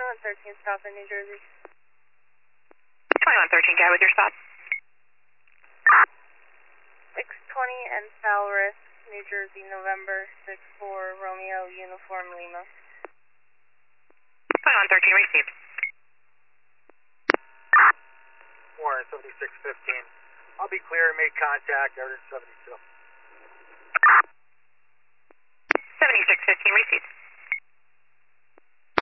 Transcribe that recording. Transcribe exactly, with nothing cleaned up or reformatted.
twenty-one thirteen stop in New Jersey. twenty-one thirteen, guy with your spot. six twenty and Falrisk, New Jersey, November six four, Romeo, Uniform Lima. twenty-one thirteen, received. Warren seventy-six fifteen. I'll be clear, made contact, Air seventy-two. seventy-six fifteen, received.